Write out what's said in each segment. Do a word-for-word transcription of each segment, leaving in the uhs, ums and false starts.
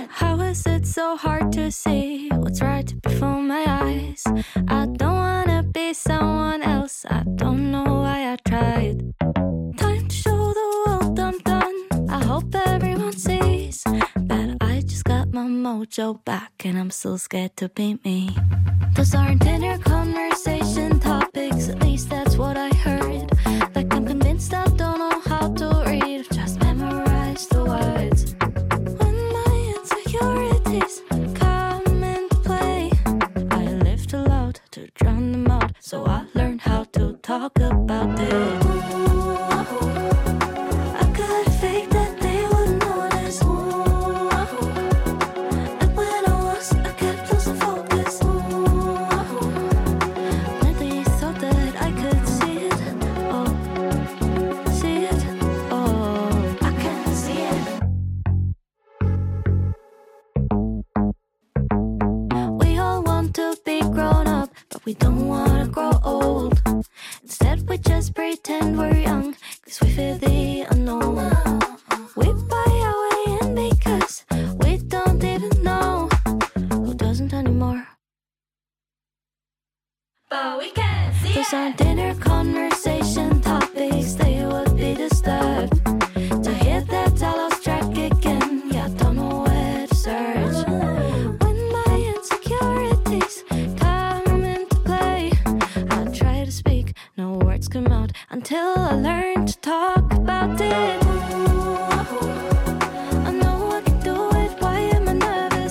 How is it so hard to see what's right before my eyes? I don't wanna be someone else. I don't know why I tried. Time to show the world I'm done. I hope everyone sees that I just got my mojo back, and I'm still scared to be me. Those aren't dinner conversation topics, at least that's what I heard. Like I'm convinced I don't know how to read, just memorize the words. When my insecurities come into play, I lift aloud to drown them out, so I learned how to talk about it. I could fake that they wouldn't notice. And when I was, I kept losing focus. Really thought that I could see it. Oh, see it. Oh, I can't see it. We all want to be grown up, but we don't want to grow old. Instead we just pretend we're young, cause we fear the unknown. We buy our way in because we don't even know who doesn't anymore. But we can't see Those aren't dinner conversation topics, they would be disturbed to hear that I lost track again. Yeah, I don't know where to search. When my insecurities come into play, I try to speak, no words come out until I learn to talk about it. I know I can do it, why am I nervous?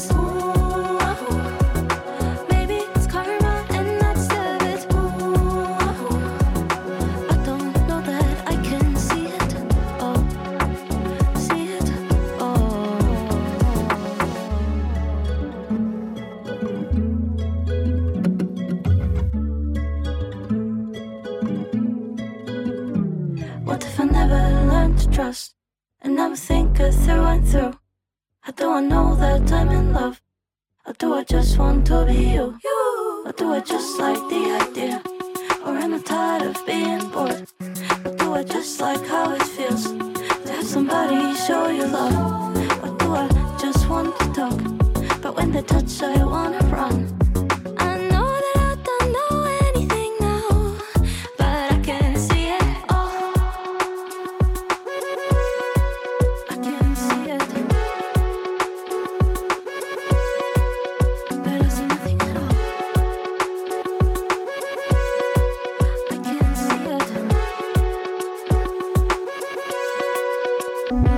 Maybe it's karma and I deserve it. I don't know that I can see it. Oh, see it. Oh. What if I never learned to trust and never think it through and through? How do I know that I'm in love? Or do I just want to be you? Or do I just like the idea? Or am I tired of being bored? Or do I just like how it feels to have somebody show you love? Or do I just want to talk, but when they touch I wanna run? I know that I don't know anything now, but I can see it all. I can see it, but I see nothing at all. I can see it.